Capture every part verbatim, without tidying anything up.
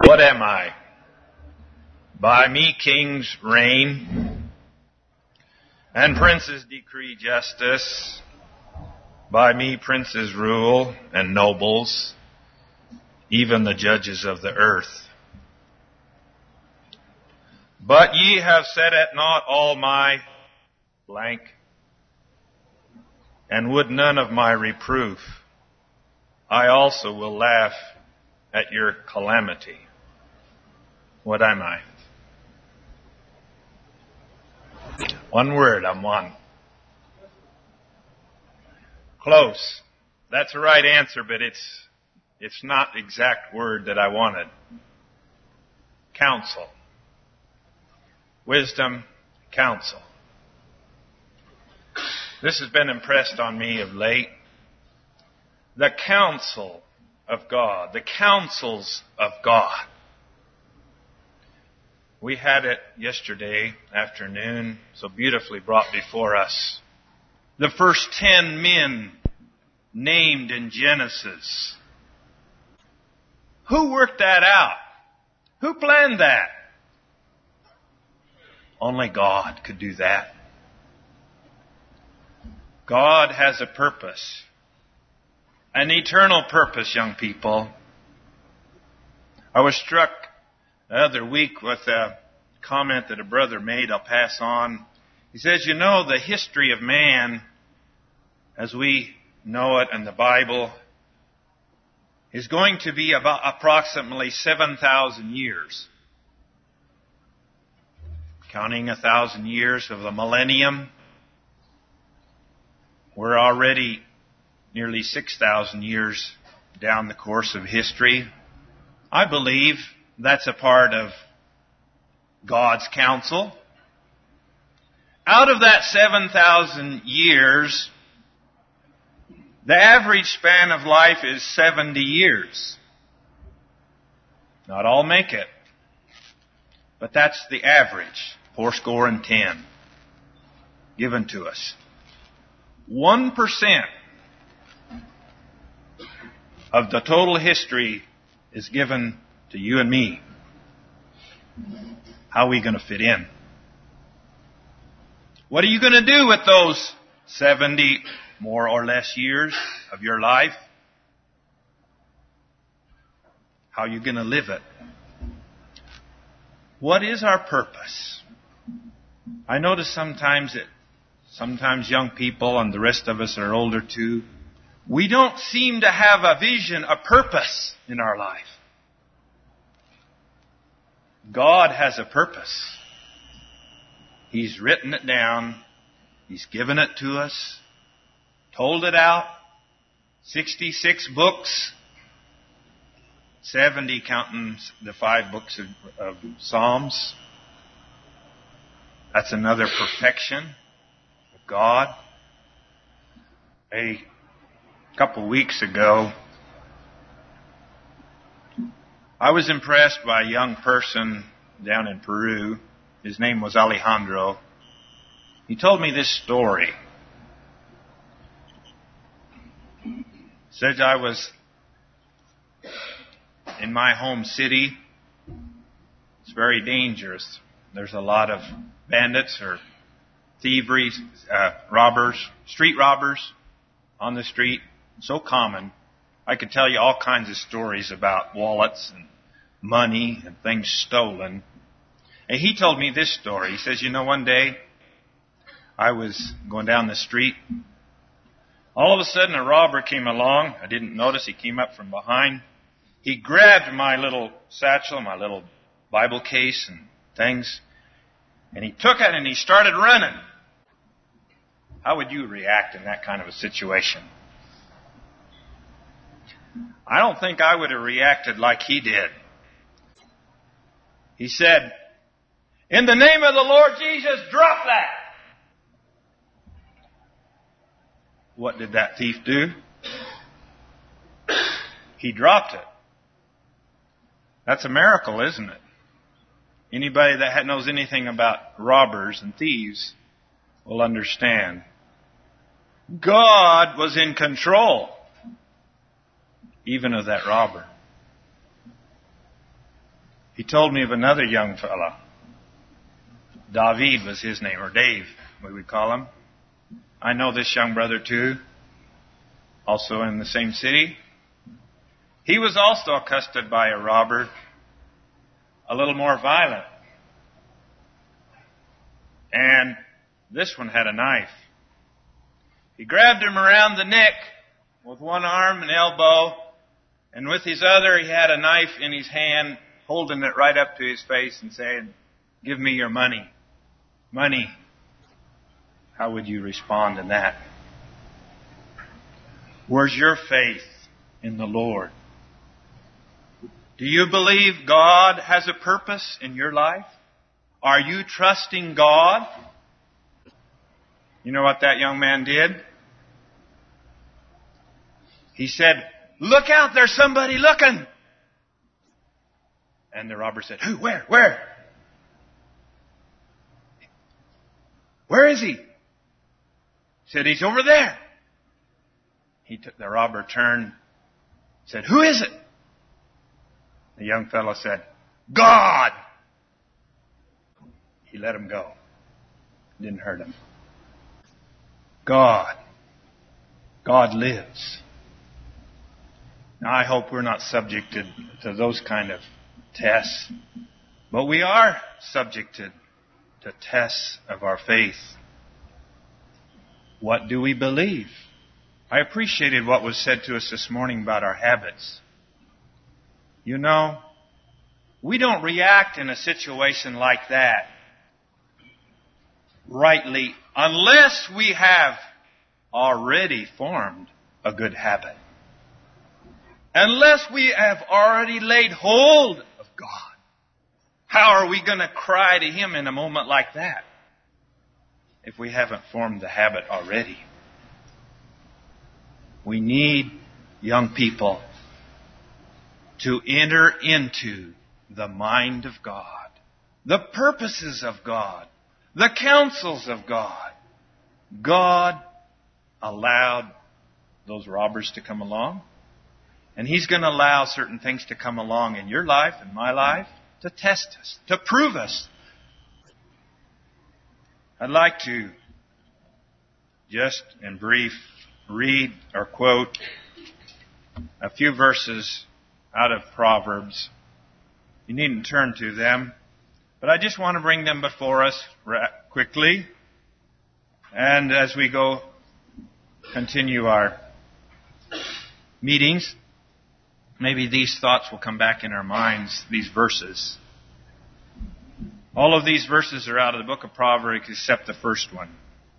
What am I? By me kings reign, and princes decree justice. By me princes rule, and nobles, even the judges of the earth. But ye have set at naught all my blank, and would none of my reproof. I also will laugh at your calamity. What am I? One word, I'm one. Close. That's the right answer, but it's it's not the exact word that I wanted. Counsel. Wisdom, counsel. This has been impressed on me of late. The counsel of God. The counsels of God. We had it yesterday afternoon, so beautifully brought before us. The first ten men named in Genesis. Who worked that out? Who planned that? Only God could do that. God has a purpose. An eternal purpose, young people. I was struck the other week with a comment that a brother made. I'll pass on. He says, you know, the history of man, as we know it in the Bible, is going to be about approximately seven thousand years. Counting a thousand years of the millennium, we're already nearly six thousand years down the course of history. I believe that's a part of God's counsel. Out of that seven thousand years, the average span of life is seventy years. Not all make it, but that's the average. Four score and ten given to us. One percent of the total history is given to you and me. How are we going to fit in? What are you going to do with those seventy more or less years of your life? How are you going to live it? What is our purpose? I notice sometimes that sometimes young people and the rest of us are older too, we don't seem to have a vision, a purpose in our life. God has a purpose. He's written it down. He's given it to us. Told it out. sixty-six books. seventy counting the five books of, of Psalms. That's another perfection of God. A couple weeks ago, I was impressed by a young person down in Peru. His name was Alejandro. He told me this story. He said, I was in my home city. It's very dangerous. There's a lot of bandits or thievery, uh, robbers, street robbers on the street. So common. I could tell you all kinds of stories about wallets and money and things stolen. And he told me this story. He says, you know, one day I was going down the street. All of a sudden a robber came along. I didn't notice. He came up from behind. He grabbed my little satchel, my little Bible case and things. And he took it and he started running. How would you react in that kind of a situation? I don't think I would have reacted like he did. He said, in the name of the Lord Jesus, drop that. What did that thief do? He dropped it. That's a miracle, isn't it? Anybody that knows anything about robbers and thieves will understand. God was in control, even of that robber. He told me of another young fellow. David was his name, or Dave, we would call him. I know this young brother too, also in the same city. He was also accosted by a robber, a little more violent. And this one had a knife. He grabbed him around the neck with one arm and elbow, and with his other he had a knife in his hand, holding it right up to his face and saying, "Give me your money." Money. How would you respond in that? Where's your faith in the Lord? Do you believe God has a purpose in your life? Are you trusting God? You know what that young man did? He said, "Look out, there's somebody looking." And the robber said, "Who? Where? Where? Where is he?" He said, "He's over there." He took, the robber turned, said, "Who is it?" The young fellow said, "God." He let him go. Didn't hurt him. God. God lives. Now I hope we're not subjected to those kind of tests, but we are subjected to tests of our faith. What do we believe? I appreciated what was said to us this morning about our habits. You know, we don't react in a situation like that rightly unless we have already formed a good habit. Unless we have already laid hold of God. How are we going to cry to Him in a moment like that if we haven't formed the habit already? We need young people to enter into the mind of God, the purposes of God, the counsels of God. God allowed those robbers to come along, and He's going to allow certain things to come along in your life and my life to test us, to prove us. I'd like to just in brief read or quote a few verses out of Proverbs. You needn't turn to them, but I just want to bring them before us quickly. And as we go continue our meetings, maybe these thoughts will come back in our minds, these verses. All of these verses are out of the book of Proverbs except the first one.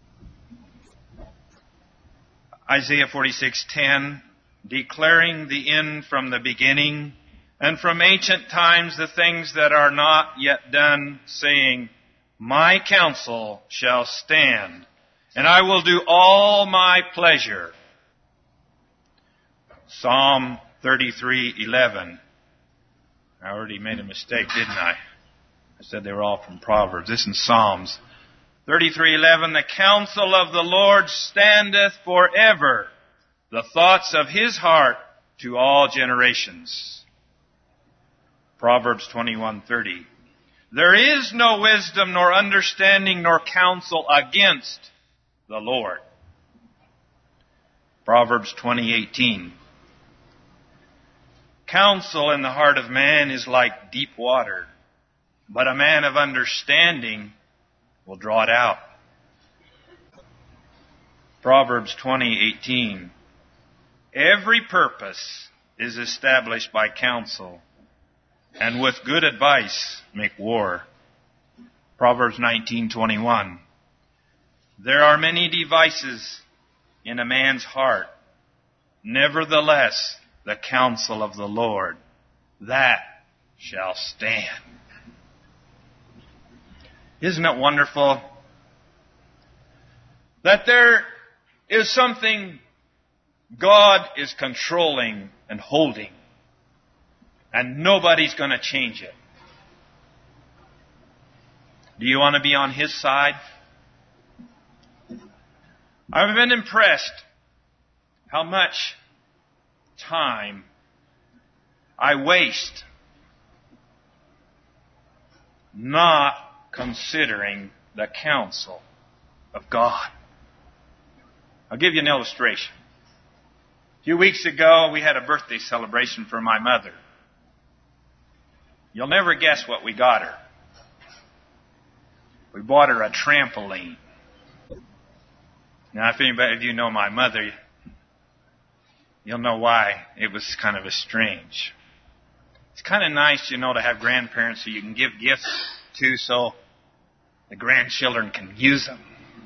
Isaiah forty-six ten, declaring the end from the beginning, and from ancient times the things that are not yet done, saying, "My counsel shall stand, and I will do all my pleasure." Psalm thirty-three eleven. I already made a mistake, didn't I? I said they were all from Proverbs. This is Psalms. thirty-three eleven, the counsel of the Lord standeth forever, the thoughts of His heart to all generations. Proverbs twenty-one thirty, there is no wisdom nor understanding nor counsel against the Lord. Proverbs twenty eighteen, counsel in the heart of man is like deep water, but a man of understanding will draw it out. Proverbs twenty eighteen, every purpose is established by counsel, and with good advice make war. Proverbs nineteen twenty-one, there are many devices in a man's heart, nevertheless the counsel of the Lord, that shall stand. Isn't it wonderful that there is something God is controlling and holding, and nobody's going to change it? Do you want to be on His side? I've been impressed how much time I waste not considering the counsel of God. I'll give you an illustration. A few weeks ago, we had a birthday celebration for my mother. You'll never guess what we got her. We bought her a trampoline. Now, if anybody of you know my mother, you'll know why it was kind of a strange. It's kind of nice, you know, to have grandparents who you can give gifts to so the grandchildren can use them.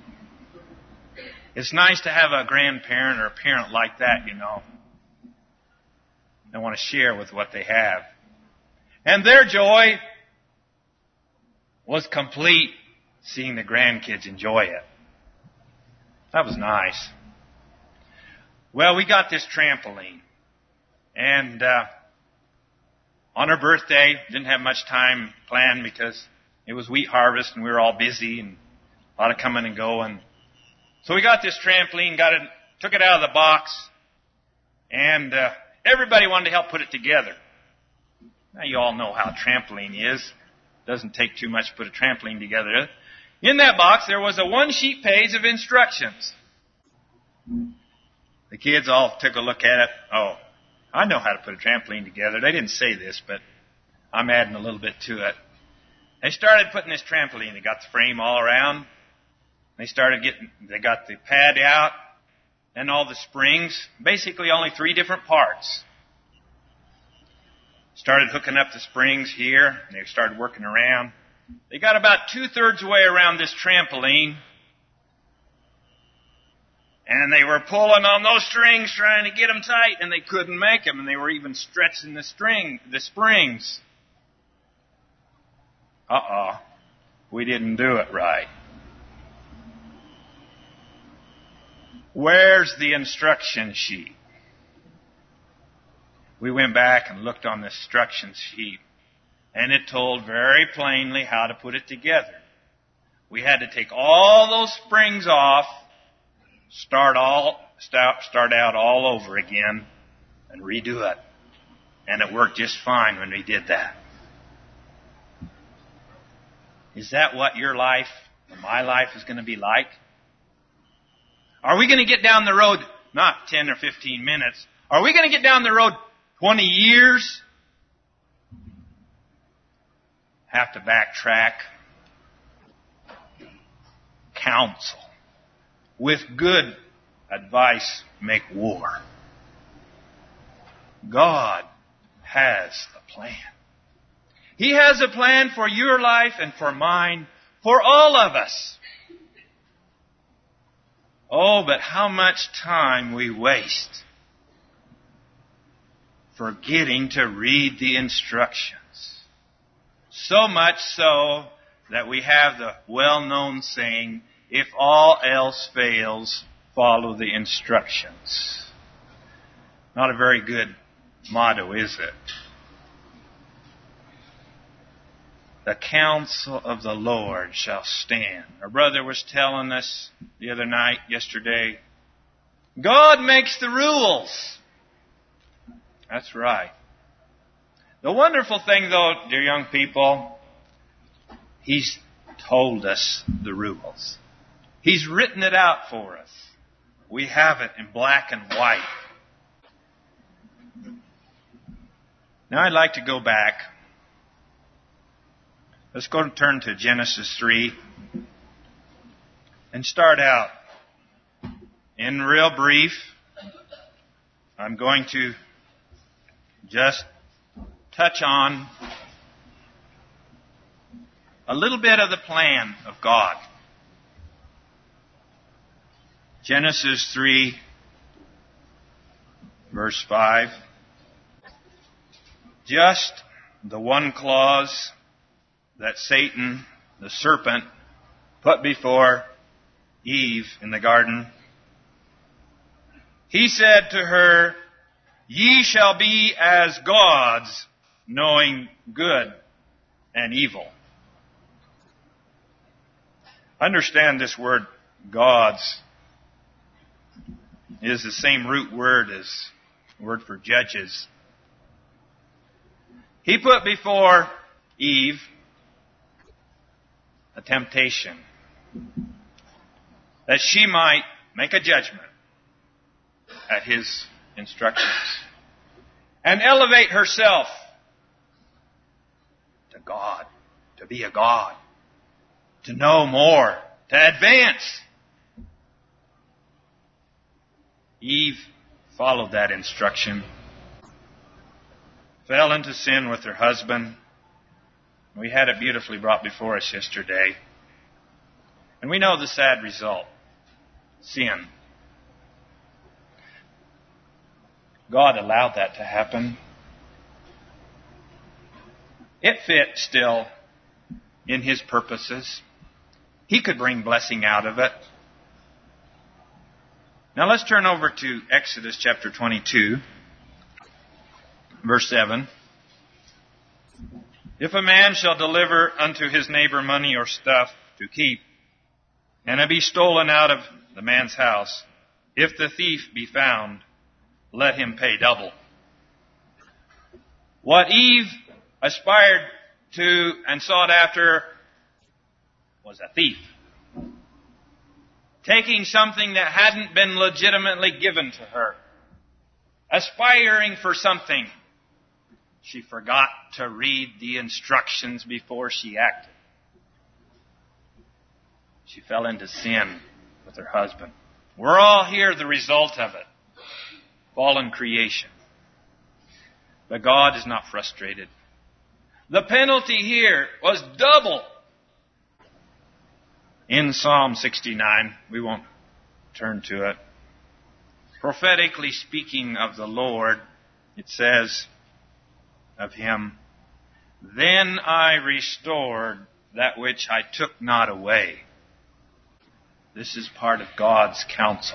It's nice to have a grandparent or a parent like that, you know. They want to share with what they have. And their joy was complete seeing the grandkids enjoy it. That was nice. Well, we got this trampoline. And uh, on her birthday, didn't have much time planned because it was wheat harvest and we were all busy and a lot of coming and going. So we got this trampoline, got it, took it out of the box, and uh, everybody wanted to help put it together. Now you all know how a trampoline is. It doesn't take too much to put a trampoline together. In that box, there was a one-sheet page of instructions. The kids all took a look at it. Oh, I know how to put a trampoline together. They didn't say this, but I'm adding a little bit to it. They started putting this trampoline. They got the frame all around. They started getting, they got the pad out and all the springs. Basically only three different parts. Started hooking up the springs here, and they started working around. They got about two-thirds way around this trampoline, and they were pulling on those strings trying to get them tight, and they couldn't make them, and they were even stretching the string, the springs. Uh-oh, we didn't do it right. Where's the instruction sheet? We went back and looked on the instruction sheet, and it told very plainly how to put it together. We had to take all those springs off, start all start, start out all over again, and redo it. And it worked just fine when we did that. Is that what your life, or my life, is going to be like? Are we going to get down the road, not ten or fifteen minutes, are we going to get down the road twenty years? Have to backtrack. Counsel. With good advice, make war. God has a plan. He has a plan for your life and for mine, for all of us. Oh, but how much time we waste forgetting to read the instructions. So much so that we have the well-known saying, if all else fails, follow the instructions. Not a very good motto, is it? The counsel of the Lord shall stand. Our brother was telling us the other night, yesterday, God makes the rules. That's right. The wonderful thing, though, dear young people, He's told us the rules. He's written it out for us. We have it in black and white. Now I'd like to go back. Let's go and turn to Genesis three and start out. In real brief, I'm going to just touch on a little bit of the plan of God. Genesis three, verse five. Just the one clause that Satan, the serpent, put before Eve in the garden. He said to her, "Ye shall be as gods, knowing good and evil." Understand this word gods is the same root word as the word for judges. He put before Eve a temptation, that she might make a judgment at his instructions and elevate herself to God, to be a God, to know more, to advance. Eve followed that instruction, fell into sin with her husband. We had it beautifully brought before us yesterday. And we know the sad result. Sin. God allowed that to happen. It fit still in His purposes. He could bring blessing out of it. Now let's turn over to Exodus chapter twenty-two, verse seven. If a man shall deliver unto his neighbor money or stuff to keep, and it be stolen out of the man's house, if the thief be found, let him pay double. What Eve aspired to and sought after was a thief. Taking something that hadn't been legitimately given to her. Aspiring for something. She forgot to read the instructions before she acted. She fell into sin with her husband. We're all here the result of it. Fallen creation. But God is not frustrated. The penalty here was double. In Psalm sixty-nine, we won't turn to it. Prophetically speaking of the Lord, it says of Him, then I restored that which I took not away. This is part of God's counsel.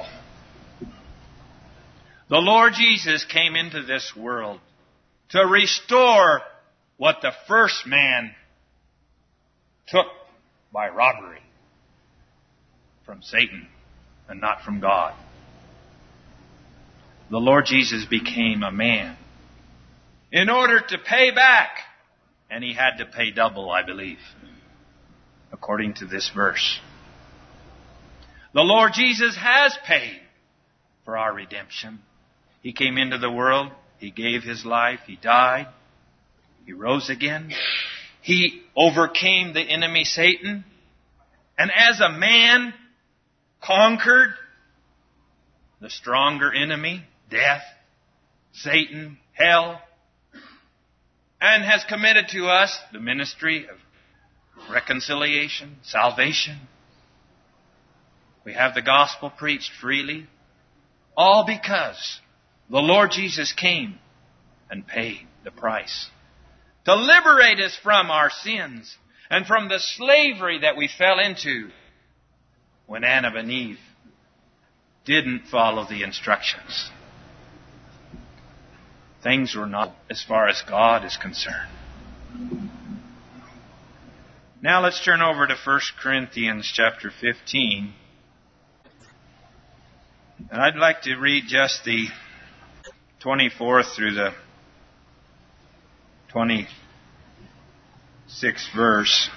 The Lord Jesus came into this world to restore what the first man took by robbery from Satan and not from God. The Lord Jesus became a man in order to pay back, and He had to pay double, I believe, according to this verse. The Lord Jesus has paid for our redemption. He came into the world. He gave His life. He died. He rose again. He overcame the enemy Satan. And as a man, conquered the stronger enemy, death, Satan, hell, and has committed to us the ministry of reconciliation, salvation. We have the gospel preached freely, all because the Lord Jesus came and paid the price to liberate us from our sins and from the slavery that we fell into when Adam and Eve didn't follow the instructions. Things were not as far as God is concerned. Now let's turn over to First Corinthians chapter fifteen. And I'd like to read just the twenty-fourth through the twenty-sixth verse.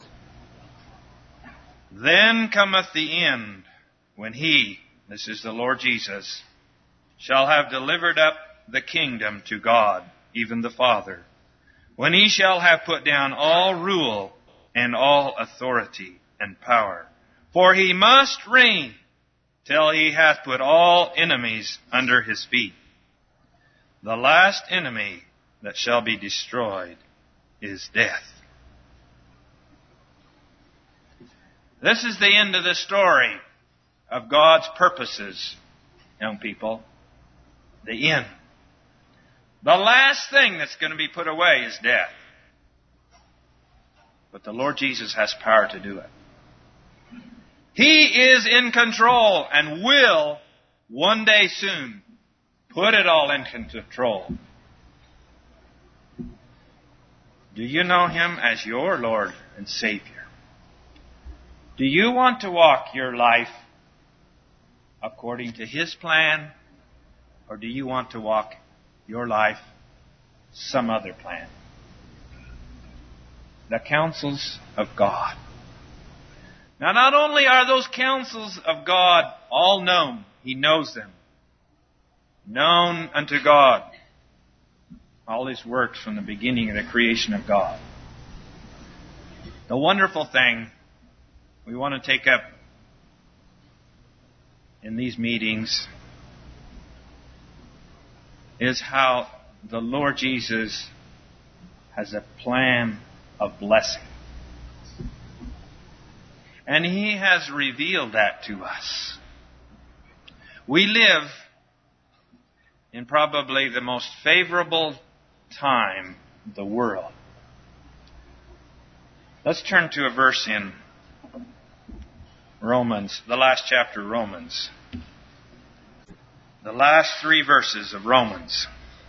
Then cometh the end, when He, this is the Lord Jesus, shall have delivered up the kingdom to God, even the Father, when He shall have put down all rule and all authority and power. For He must reign till He hath put all enemies under His feet. The last enemy that shall be destroyed is death. This is the end of the story of God's purposes, young people. The end. The last thing that's going to be put away is death. But the Lord Jesus has power to do it. He is in control and will, one day soon, put it all in control. Do you know Him as your Lord and Savior? Do you want to walk your life according to His plan, or do you want to walk your life some other plan? The counsels of God Now, not only are those counsels of God all known, He knows them. Known unto God. All His works from the beginning of the creation of God. The wonderful thing we want to take up in these meetings is how the Lord Jesus has a plan of blessing. And He has revealed that to us. We live in probably the most favorable time in the world. Let's turn to a verse in Romans, the last chapter of Romans. The last three verses of Romans.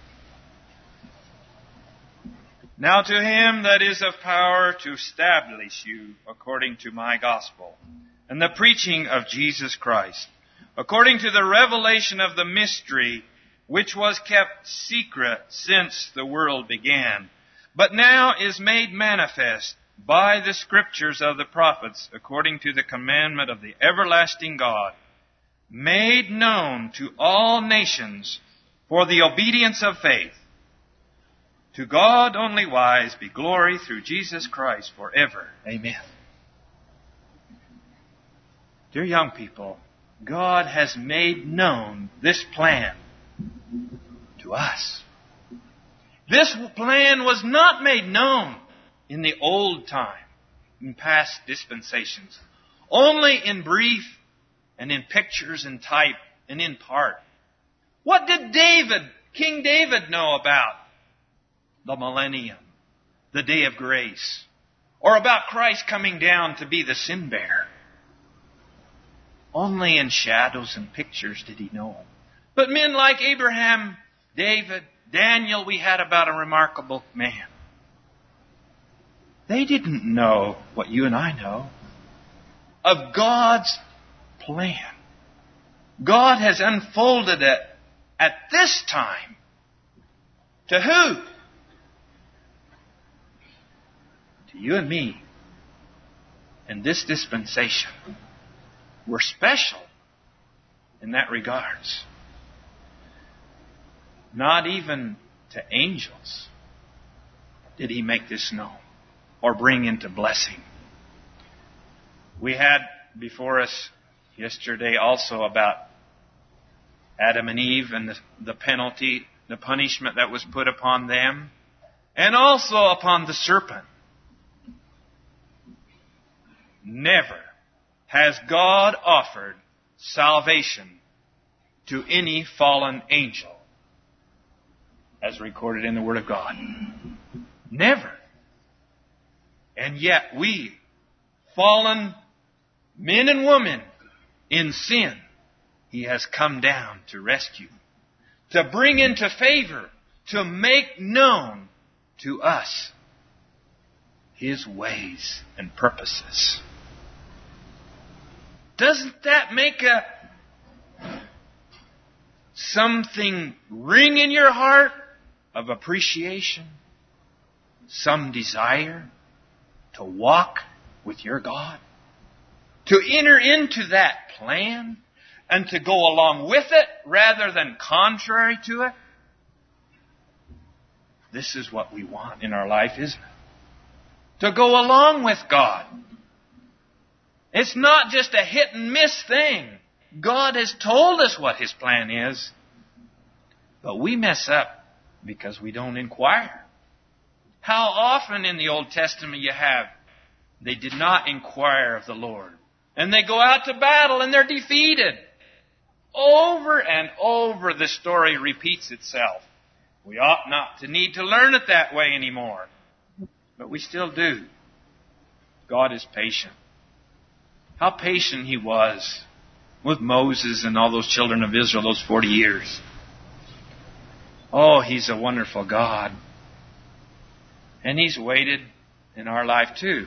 Now to Him that is of power to establish you according to my gospel, and the preaching of Jesus Christ, according to the revelation of the mystery which was kept secret since the world began, but now is made manifest by the scriptures of the prophets, according to the commandment of the everlasting God, made known to all nations for the obedience of faith. To God only wise be glory through Jesus Christ forever. Amen. Dear young people, God has made known this plan to us. This plan was not made known in the old time, in past dispensations, only in brief and in pictures and type and in part. What did David, King David, know about the millennium, the day of grace, or about Christ coming down to be the sin bearer? Only in shadows and pictures did he know him. But men like Abraham, David, Daniel, we had about a remarkable man. They didn't know what you and I know of God's plan. God has unfolded it at this time. To who? To you and me. And this dispensation. We're special in that regards. Not even to angels did He make this known or bring into blessing. We had before us yesterday also about Adam and Eve and the, the penalty, the punishment that was put upon them, and also upon the serpent. Never has God offered salvation to any fallen angel, as recorded in the Word of God. Never. And yet we, fallen men and women in sin, He has come down to rescue, to bring into favor, to make known to us His ways and purposes. Doesn't that make a something ring in your heart of appreciation? Some desire to walk with your God? To enter into that plan and to go along with it rather than contrary to it? This is what we want in our life, isn't it? To go along with God. It's not just a hit and miss thing. God has told us what His plan is. But we mess up because we don't inquire. How often in the Old Testament you have, they did not inquire of the Lord. And they go out to battle and they're defeated. Over and over the story repeats itself. We ought not to need to learn it that way anymore. But we still do. God is patient. How patient He was with Moses and all those children of Israel those forty years. Oh, He's a wonderful God. And He's waited in our life too.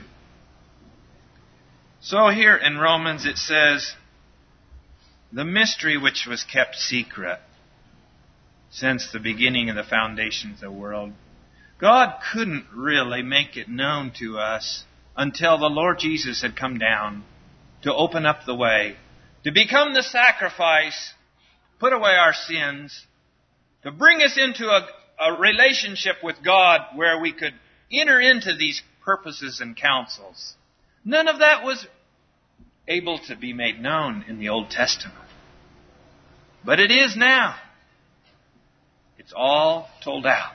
So here in Romans it says, the mystery which was kept secret since the beginning of the foundations of the world. God couldn't really make it known to us until the Lord Jesus had come down to open up the way, to become the sacrifice, put away our sins, to bring us into a, a relationship with God where we could enter into these purposes and counsels. None of that was able to be made known in the Old Testament. But it is now. It's all told out.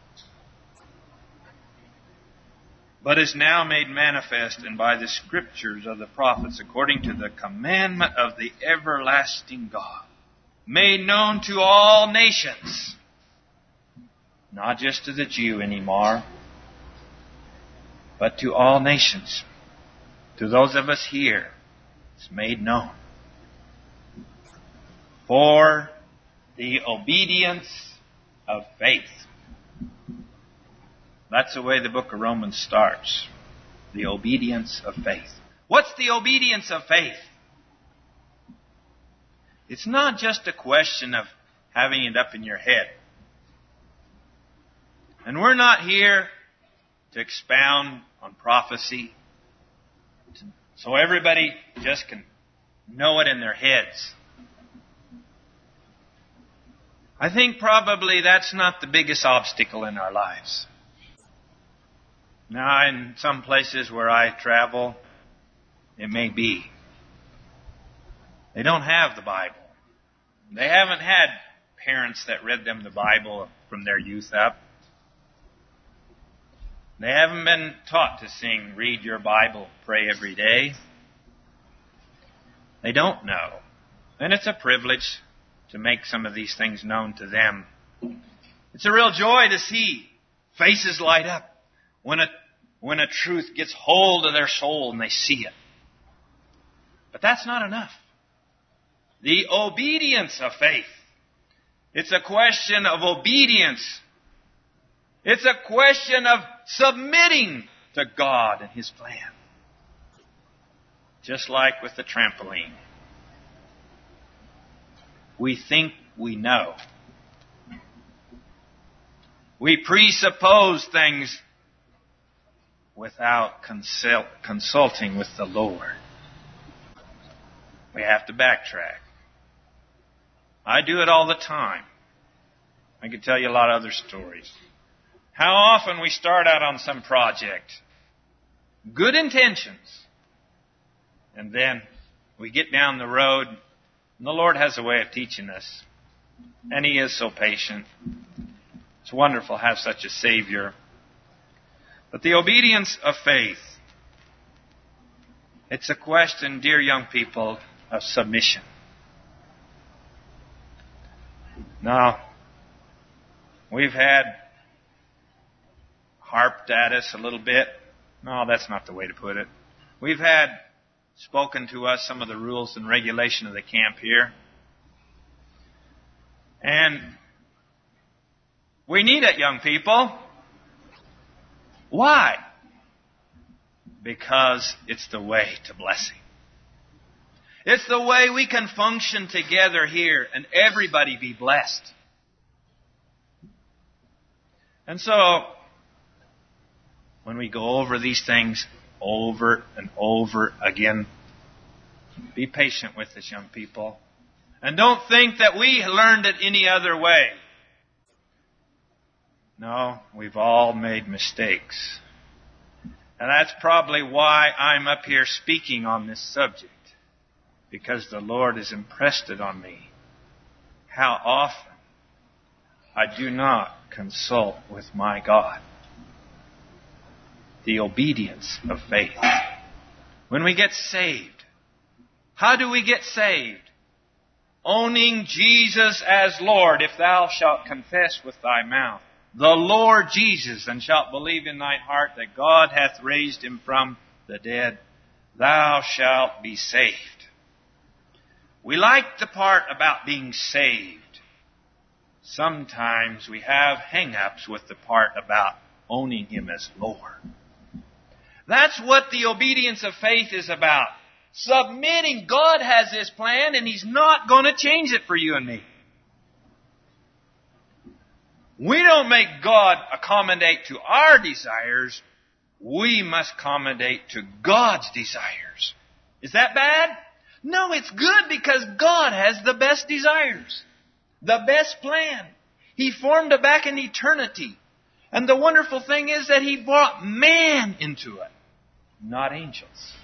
But is now made manifest and by the scriptures of the prophets according to the commandment of the everlasting God, made known to all nations, not just to the Jew anymore, but to all nations, to those of us here. It's made known for the obedience of faith. That's the way the book of Romans starts. The obedience of faith. What's the obedience of faith? It's not just a question of having it up in your head. And we're not here to expound on prophecy so everybody just can know it in their heads. I think probably that's not the biggest obstacle in our lives. Now, in some places where I travel, it may be. They don't have the Bible. They haven't had parents that read them the Bible from their youth up. They haven't been taught to sing, read your Bible, pray every day. They don't know. And it's a privilege to make some of these things known to them. It's a real joy to see faces light up when a, when a truth gets hold of their soul and they see it. But that's not enough. The obedience of faith. It's a question of obedience. It's a question of submitting to God and His plan. Just like with the trampoline. We think we know. We presuppose things without consult, consulting with the Lord. We have to backtrack. I do it all the time. I could tell you a lot of other stories. How often we start out on some project, good intentions, and then we get down the road, and the Lord has a way of teaching us, and He is so patient. It's wonderful to have such a Savior. But the obedience of faith, it's a question, dear young people, of submission. Now, we've had harped at us a little bit. No, that's not the way to put it. We've had spoken to us some of the rules and regulation of the camp here. And we need it, young people. Why? Because it's the way to blessing. It's the way we can function together here and everybody be blessed. And so, when we go over these things over and over again, be patient with us, young people. And don't think that we learned it any other way. No, we've all made mistakes. And that's probably why I'm up here speaking on this subject. Because the Lord has impressed it on me how often I do not consult with my God. The obedience of faith. When we get saved, how do we get saved? Owning Jesus as Lord. If thou shalt confess with thy mouth the Lord Jesus, and shalt believe in thine heart that God hath raised Him from the dead, thou shalt be saved. We like the part about being saved. Sometimes we have hang-ups with the part about owning Him as Lord. That's what the obedience of faith is about. Submitting. God has His plan and He's not going to change it for you and me. We don't make God accommodate to our desires. We must accommodate to God's desires. Is that bad? No, it's good because God has the best desires, the best plan. He formed it back in eternity. And the wonderful thing is that He brought man into it, not angels.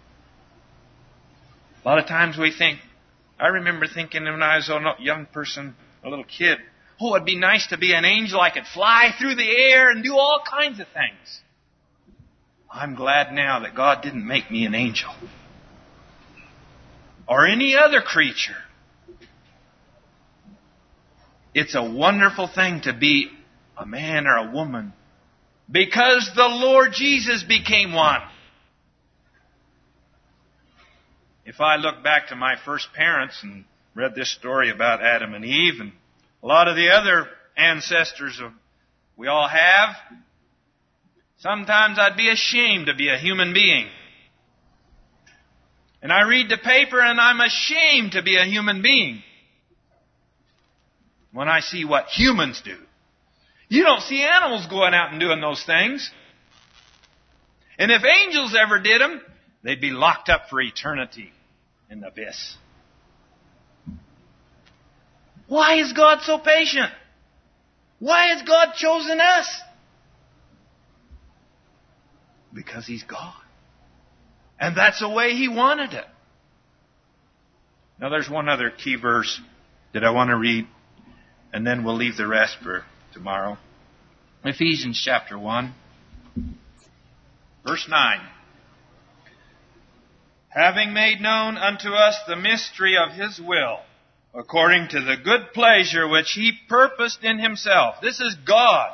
A lot of times we think, I remember thinking when I was a young person, a little kid, oh, it'd be nice to be an angel. I could fly through the air and do all kinds of things. I'm glad now that God didn't make me an angel or any other creature. It's a wonderful thing to be a man or a woman because the Lord Jesus became one. If I look back to my first parents and read this story about Adam and Eve and a lot of the other ancestors of, we all have, sometimes I'd be ashamed to be a human being. And I read the paper and I'm ashamed to be a human being when I see what humans do. You don't see animals going out and doing those things. And if angels ever did them, they'd be locked up for eternity in the abyss. Why is God so patient? Why has God chosen us? Because He's God. And that's the way He wanted it. Now there's one other key verse that I want to read, and then we'll leave the rest for tomorrow. Ephesians chapter one, verse nine. Having made known unto us the mystery of His will, according to the good pleasure which He purposed in Himself. This is God.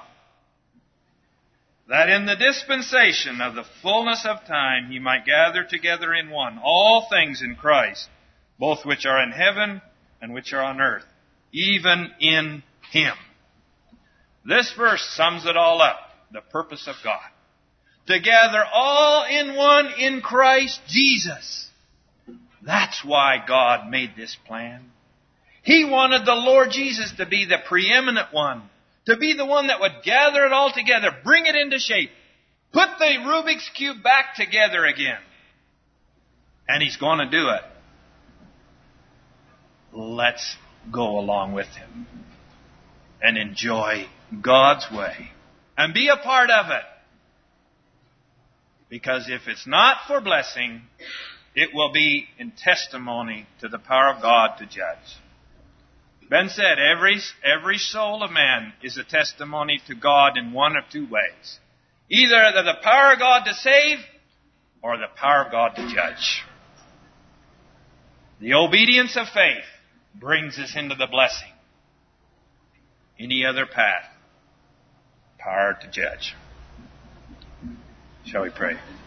That in the dispensation of the fullness of time He might gather together in one all things in Christ, both which are in heaven and which are on earth, even in Him. This verse sums it all up, the purpose of God. To gather all in one in Christ Jesus. That's why God made this plan. He wanted the Lord Jesus to be the preeminent one, to be the one that would gather it all together, bring it into shape, put the Rubik's Cube back together again. And He's going to do it. Let's go along with Him and enjoy God's way and be a part of it. Because if it's not for blessing, it will be in testimony to the power of God to judge. Ben said, every, every soul of man is a testimony to God in one of two ways. Either the power of God to save or the power of God to judge. The obedience of faith brings us into the blessing. Any other path, power to judge. Shall we pray?